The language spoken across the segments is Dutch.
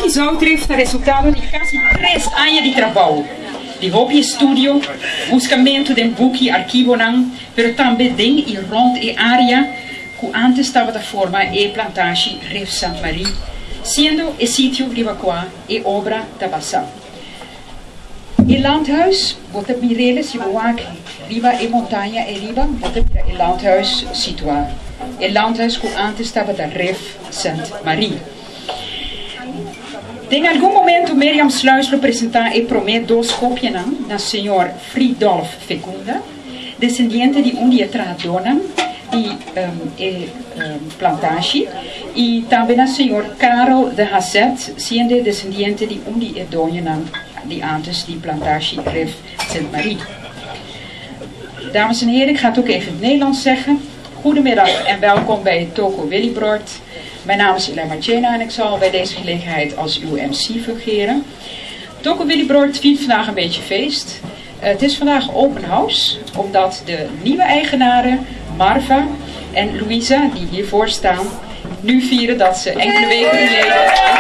Zoutrif está resultado de quase 3 anos de trabalho. De hobby estúdio, buscamento de boekje, arquivo, pero também den e rond e área que antes estava da forma e plantage Rif Santa Maria, sendo e sítio Rivacoa e obra da Bassa. E landhuis, wat op Mireles, je bewaak Riva e montanha e Riva, wat op e landhuis situado. E landhuis que antes estava da Rif Santa Maria. Em algum momento, Miriam Sluis lo apresentar e promet 2 cópias na senhor Fridolf Fecunda, descendiente de die tradona de plantage, e também na senhor Karel de Hasset, sendo descendiente de die donha die antes die plantage Rif Sint Marie. Dames en heren, ik ga het ook even in het Nederlands zeggen. Goedemiddag en welkom bij Toko Willybroord. Mijn naam is Elaine Marchena en ik zal bij deze gelegenheid als uw MC fungeren. Toko Willybroord viert vandaag een beetje feest. Het is vandaag open house, omdat de nieuwe eigenaren Marva en Louisa, die hiervoor staan, nu vieren dat ze enkele weken geleden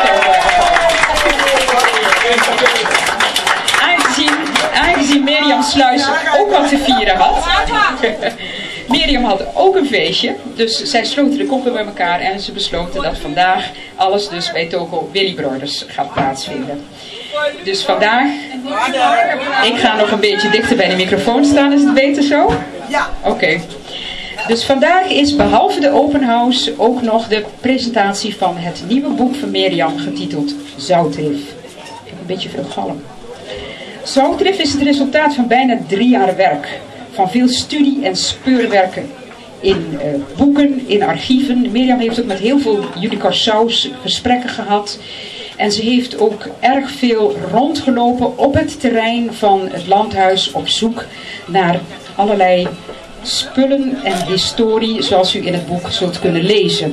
aangezien Miriam Sluis ook wat te vieren had. Miriam had ook een feestje, dus zij sloten de koppen bij elkaar en ze besloten dat vandaag alles dus bij Toko Willybroeders gaat plaatsvinden. Dus vandaag, ik ga nog een beetje dichter bij de microfoon staan, is het beter zo? Ja. Oké. Dus vandaag is behalve de open house ook nog de presentatie van het nieuwe boek van Miriam getiteld Zoutrif. Een beetje veel galm. Zoutrif is het resultaat van bijna 3 jaar werk. Van veel studie en speurwerken in boeken, in archieven. Miriam heeft ook met heel veel Judy Carsaus gesprekken gehad. En ze heeft ook erg veel rondgelopen op het terrein van het landhuis op zoek naar allerlei spullen en historie zoals u in het boek zult kunnen lezen.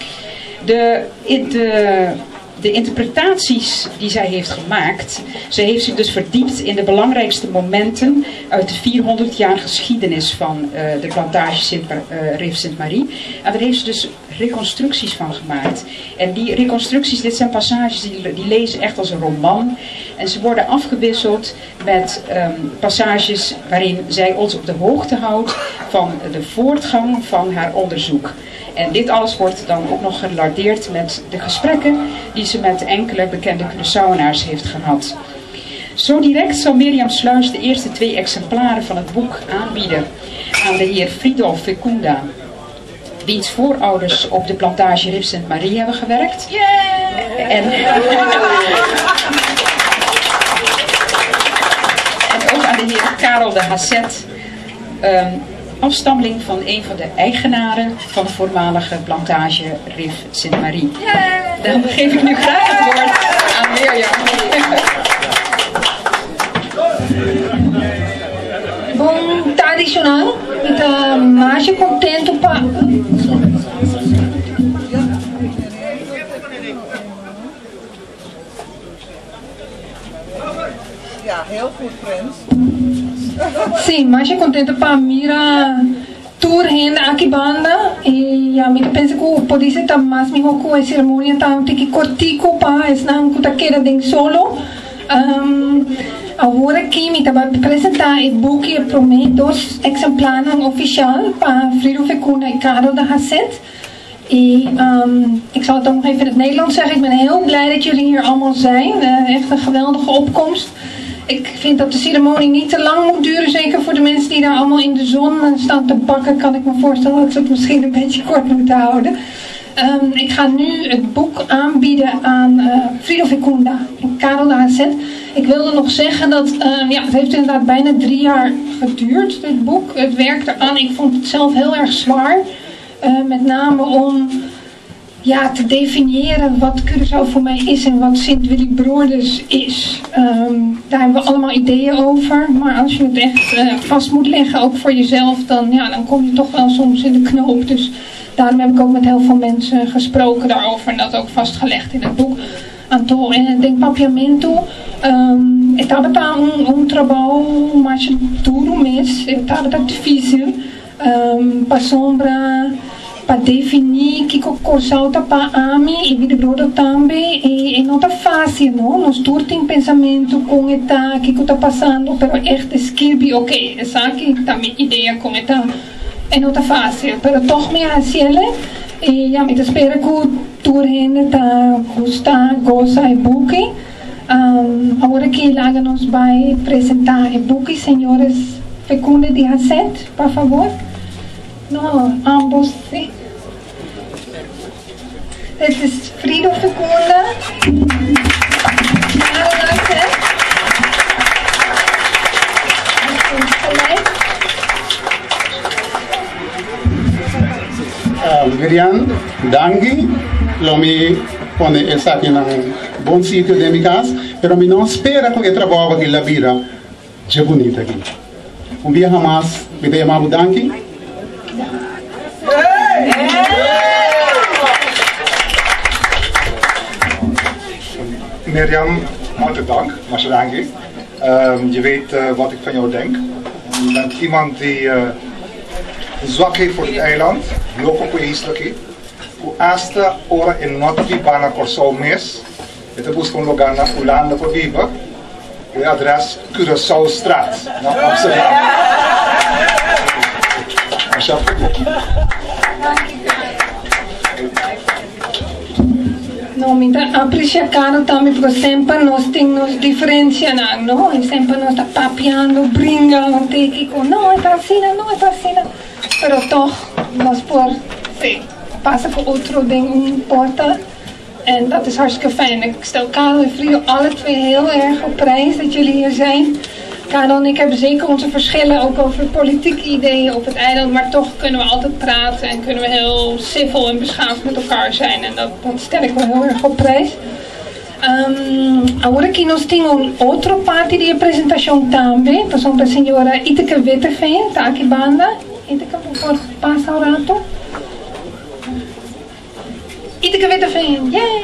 De interpretaties die zij heeft gemaakt, zij heeft zich dus verdiept in de belangrijkste momenten uit de 400 jaar geschiedenis van de plantage Rif Sint Marie. En daar heeft ze dus reconstructies van gemaakt. En die reconstructies, dit zijn passages die lezen echt als een roman. En ze worden afgewisseld met passages waarin zij ons op de hoogte houdt van de voortgang van haar onderzoek. En dit alles wordt dan ook nog gelardeerd met de gesprekken die ze met enkele bekende Curaçaoenaars heeft gehad. Zo direct zal Miriam Sluis de eerste 2 exemplaren van het boek aanbieden aan de heer Fridolf Fecunda, wiens voorouders op de plantage Rif Sint Marie hebben gewerkt. En ook aan de heer Karel de Hasset, afstammeling van een van de eigenaren van de voormalige plantage Rif Sint Marie. Dan geef ik nu graag het woord aan Mirjam. Bom tradicional, então mais contento para ja, heel goed, Frans. sim, mais contente para mira tour hen aqui banda e a mim penso que pode ser tá mais melhor com a cerimônia tá um tique cortico para es não que tá queira den solo. Agora aqui me vai apresentar o boek e promet 2 exemplares oficial para Fridolf Fecunda en Karel de Hasset. Ik zal het dan nog even in het Nederlands zeggen. Ik ben heel blij dat jullie hier allemaal zijn. Echt een geweldige opkomst. Ik vind dat de ceremonie niet te lang moet duren. Zeker voor de mensen die daar allemaal in de zon staan te bakken. Kan ik me voorstellen dat ze het misschien een beetje kort moeten houden. Ik ga nu het boek aanbieden aan Fridolf Fecunda en Karel de Hasset. Ik wilde nog zeggen dat het heeft inderdaad bijna 3 jaar geduurd, dit boek. Het werk eraan, ik vond het zelf heel erg zwaar. Met name om te definiëren wat Curaçao voor mij is en wat Sint Willybroeders is. Daar hebben we allemaal ideeën over. Maar als je het echt vast moet leggen, ook voor jezelf, dan kom je toch wel soms in de knoop. Dus daarom heb ik ook met heel veel mensen gesproken daarover en dat ook vastgelegd in het boek. Então, tem papiamento, estava trabalho mais duro mesmo, estava difícil, para sombra, para definir que coisa para ami e vida brodo também e não tá fácil, não? Nós todos tem pensamento com eta que está passando, pero echt escrever, ok, essa aqui tá minha ideia com eta e não tá fácil, pero toch me haciele e ja, me espero que tu gente tá gosta e boek. Agora que Laga nos vai apresentar e boek, senhores Fecunde de Hasset, por favor. No, ambos, sí. Dit is Frido Fecunda. Miriam, danke. Lomi pone essa aqui num bom sítio de minha casa, pero me não espera que eu trabalho aqui na vida. É bonito aqui. Dia jamás me dei uma danke. Mirjam, hartelijk dank, Masadangi. Je weet wat ik van jou denk. Je bent iemand die zwak heeft voor het eiland, loco coesloki. Hoe asta ora in notri bana corso mes. Het is buscam lugar na Holanda voor viva. Je adres Curaçao straat, na Amsterdam. No, me aprecia caro também porque sempre nós temos diferença, não? E sempre nós está papiando, brincando, técnico, não é para assim, não é para assim. Pero toch, nós por, sim, passa voor outro ding porta. En dat is hartstikke fijn. Ik stel Karel en Frido alle twee heel erg op prijs dat jullie hier zijn. Karel en ik hebben zeker onze verschillen, ook over politieke ideeën op het eiland. Maar toch kunnen we altijd praten en kunnen we heel civil en beschaafd met elkaar zijn. En dat stel ik wel heel erg op prijs. Agora que nós temos outra parte de apresentação também. Por exemplo, a senhora Iteke Witteveen, está aqui banda. Iteke, por passar o rato. Iteke Witteveen, yay!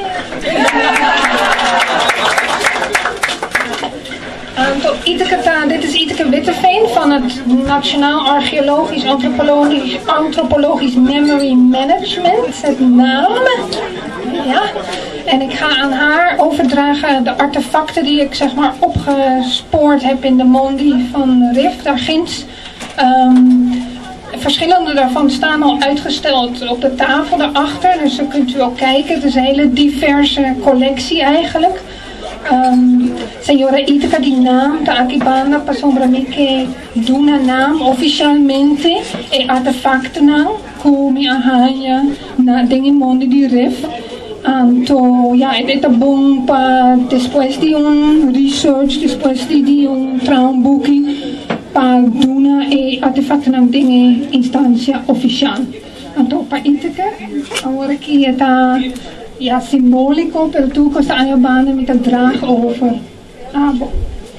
Dit is Iteke Witteveen van het Nationaal Archeologisch Antropologisch Memory Management, het NAM. Ja. En ik ga aan haar overdragen de artefacten die ik zeg maar opgespoord heb in de Mondi van RIF, daar ginds. Verschillende daarvan staan al uitgesteld op de tafel daarachter, dus dan kunt u ook kijken. Het is een hele diverse collectie eigenlijk. Senhora Iteke die naam, de Akibanda, pasombra me que duna naam, oficialmente, e artefacten naam, kumi ahanya, na dingen mondi di ref. Então, ja, é bom para depois de research, depois de traumboek, para duna e artefacten naam dingen instância oficial. Então, para Iteke, agora que está ja, simbolico, per tu questa Ayabana met een draag over. Bom.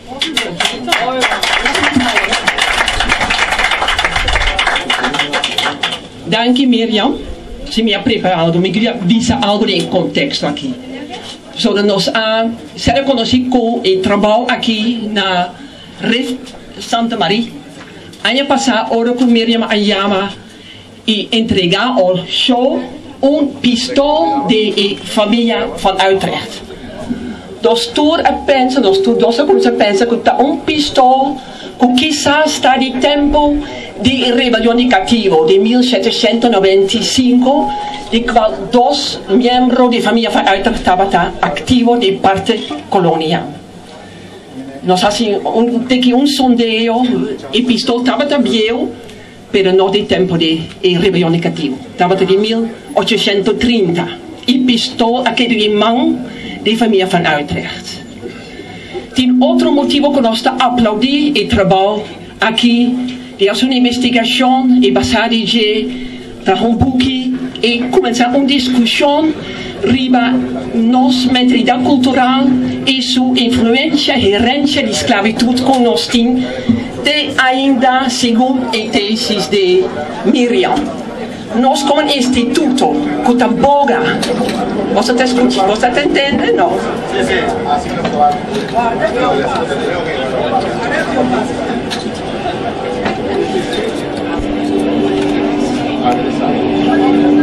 Danke Mirjam. Se me ha preparado, me queria visar algo de contexto aqui. Zodat nós será conhecido e trabalho aqui na RIF Santa Maria. Ano passado, ora com Mirjam Ayama e entregar ao show pistool de família van Utrecht. Dus toen pensa, que pistool que quizás está de tempo de rebelião cativo de 1795, de qual 2 membros de família van Utrecht estaban activos de parte colonial. Nós hacíamos sondeo, e pistool estava também, pero no de tempo de rebelião cativo. Estava de 1830. E pistool aquele de mão de família van Utrecht. Tem outro motivo que nós aplaudimos e trabalhamos aqui, de uma investigação e basada em boek e começar uma discussão riba nossa mentalidade cultural e sua influência e herência de esclavitud que nós temos de ainda segundo a tese de Mirjam. Nós como instituto que está boga, você está escutando, você está entendendo? Não? Sim.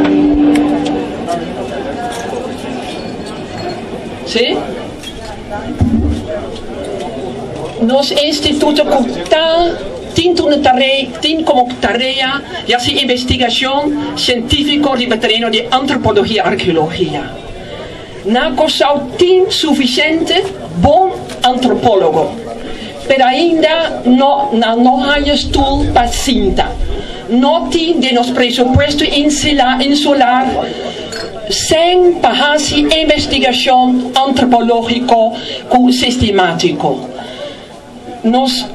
Nos instituto cultural tiene como tarea ya si investigación científica de terreno de antropología y arqueología. No tiene suficiente bom antropólogo, pero ainda no hay estudio para cinta. No tiene de nos presupuesto insular sem para investigación antropológico sistemático. Nos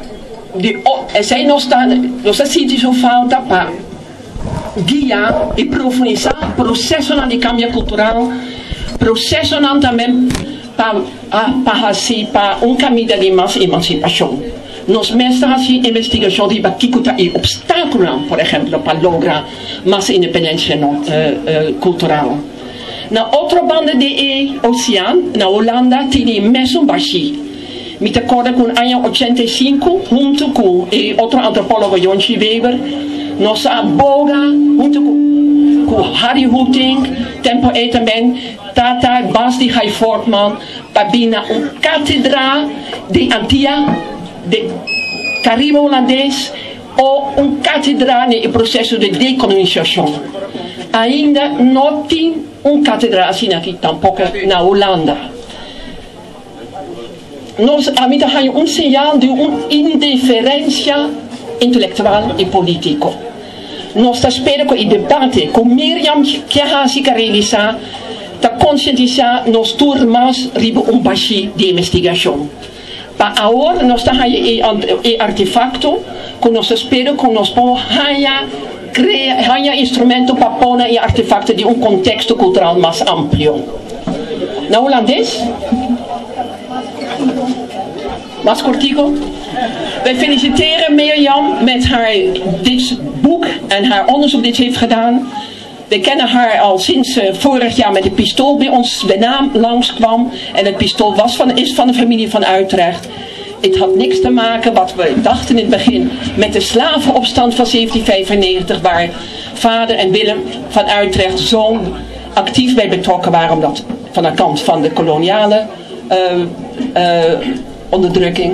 sentido falta para guiar e profundizar o processo de cambio cultural, processo também para um caminho de mais emancipação. Nos mestres de investigação de Bakikuta e obstáculos, por exemplo, para lograr mais independência cultural. Na outra banda de oceano, na Holanda, tem mesmo baixi. Me acordo com o ano 85, junto com outro antropólogo, Jonsi Weber, nós aboga, junto com Harry Hoeting, tempo também, Tata Basti Hai Fortman, para uma catedral de Antilha, de Caribe holandês, ou catedral no processo de decolonização. Ainda não tem catedral assim aqui, tampouco na Holanda. Nós ainda temos sinal de indiferença intelectual e político. Nós esperamos que o debate com Miriam que se realizar, para conscientizar nos turmas riba baixi de investigação. Para agora nós temos artefacto que nós esperamos que nós podemos criar instrumento para pôr artefacto de contexto cultural mais amplo. Na holandês? Was cortico? Wij feliciteren Mirjam met dit boek en haar onderzoek dit heeft gedaan. We kennen haar al sinds vorig jaar met de pistool bij ons de naam langskwam. En het pistool is van de familie van Utrecht. Het had niks te maken, wat we dachten in het begin, met de slavenopstand van 1795. Waar vader en Willem van Utrecht zo actief bij betrokken waren. Omdat van de kant van de koloniale onderdrukking.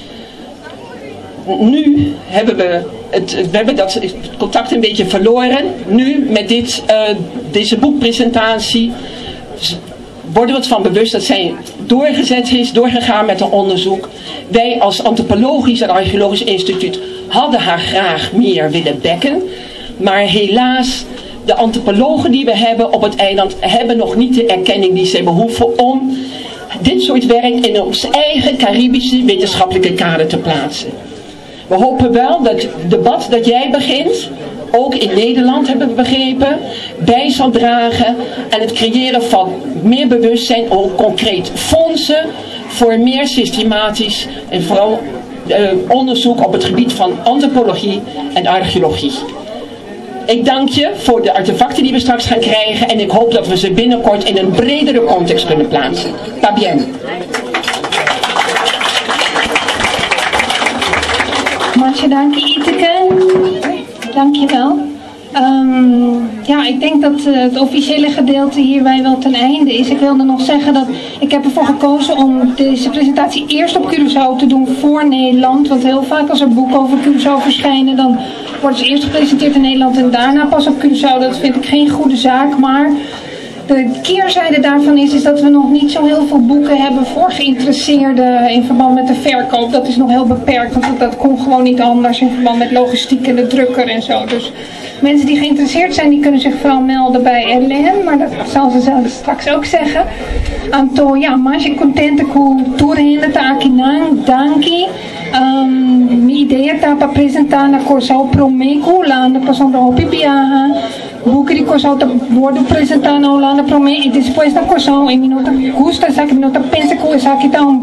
Nu hebben we dat contact een beetje verloren. Nu met deze boekpresentatie worden we ons van bewust dat zij doorgegaan met een onderzoek. Wij als Antropologisch en Archeologisch Instituut hadden haar graag meer willen bekken. Maar helaas, de antropologen die we hebben op het eiland hebben nog niet de erkenning die ze behoeven om dit soort werk in ons eigen Caribische wetenschappelijke kader te plaatsen. We hopen wel dat het debat dat jij begint, ook in Nederland hebben we begrepen, bij zal dragen aan het creëren van meer bewustzijn, ook concreet fondsen voor meer systematisch en vooral onderzoek op het gebied van antropologie en archeologie. Ik dank je voor de artefacten die we straks gaan krijgen en ik hoop dat we ze binnenkort in een bredere context kunnen plaatsen. Pas bien. Martje, dank je Iteke. Dank je wel. Ja, ik denk dat het officiële gedeelte hierbij wel ten einde is. Ik wilde nog zeggen dat ik heb ervoor gekozen om deze presentatie eerst op Curaçao te doen voor Nederland. Want heel vaak als er boeken over Curaçao verschijnen, dan worden ze eerst gepresenteerd in Nederland en daarna pas op Curaçao. Dat vind ik geen goede zaak, maar de keerzijde daarvan is dat we nog niet zo heel veel boeken hebben voor geïnteresseerden in verband met de verkoop. Dat is nog heel beperkt, want dat kon gewoon niet anders in verband met logistiek en de drukker en zo. Dus mensen die geïnteresseerd zijn, die kunnen zich vooral melden bij LM, maar dat zal ze zelf straks ook zeggen. Anto, ja, mas contente com toerende ta aqui nang, danki. Minha ideia tá para apresentar na Curaçao Promeco, Holanda, passando a Hopibiaha. Boeken die Curaçao te worden apresentar na Holanda Promeco e depois na Curaçao em minuto custa essa que minuto pensa que essa aqui tá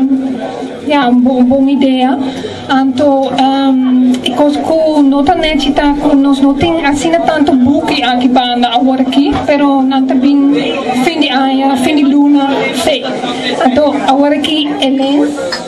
bom ideia. Anto, ik was com nota net tá com nós não tem assina tanto boek aqui banda agora aqui, pero nanta bin findi aya, findi luna, sei. Anto agora aqui Helen.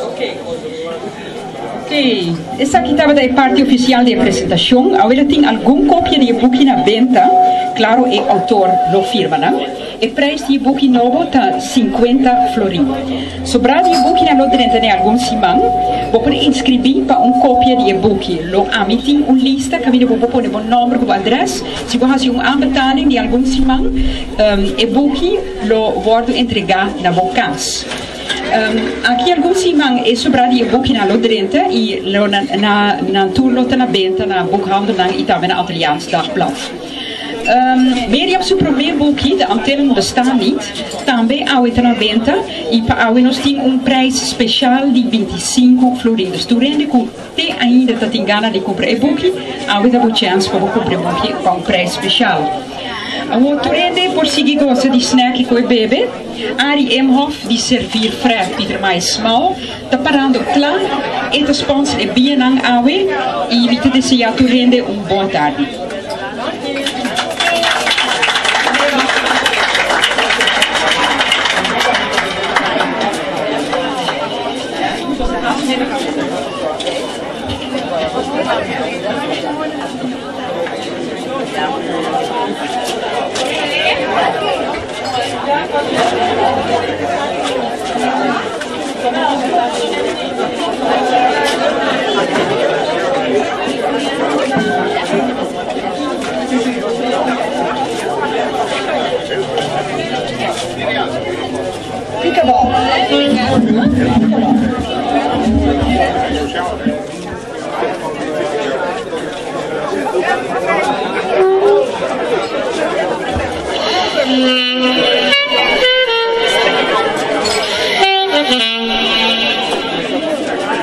Ok, essa aqui estava da parte oficial da apresentação. Agora tem algum cópia de boek na venda. Claro, o autor não firma, né? e prijs die boekje novo ta 50 florin. Sobra die boekje na lo drente ne algun simang, bopo inscribi pa un copia di boekje. Lo amiting un lista, camino bopo ne bon nummer, bopo adres, si bo hasi un aanbetaling di algun simang, e boekje lo wordt entregat na bokas. Aqui alguns simang e sobra die boekje na lo drente, i lo na turlo na benta na boekhandel na ita na Italiaans dagblad. Miriam su probleemboekje, de antellen bestaan niet. Também houdt er naar venta. E houdt nog een prijs speciaal die 25 florin. Dus toen ik te ainda dat in Ghana die compra boekje, houdt er een chance voor een compra boekje van een prijs speciaal. Toen ik voor zich goza die snack com bebê, Ari Emhoff die servir vrij Pieter mais smal, tá parando klaar, e te sponsor e bienang awe, e vite desejar toen een boa tarde.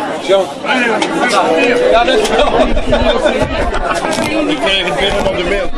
Ja, dat is wel. Ik kreeg het binnen op de mail.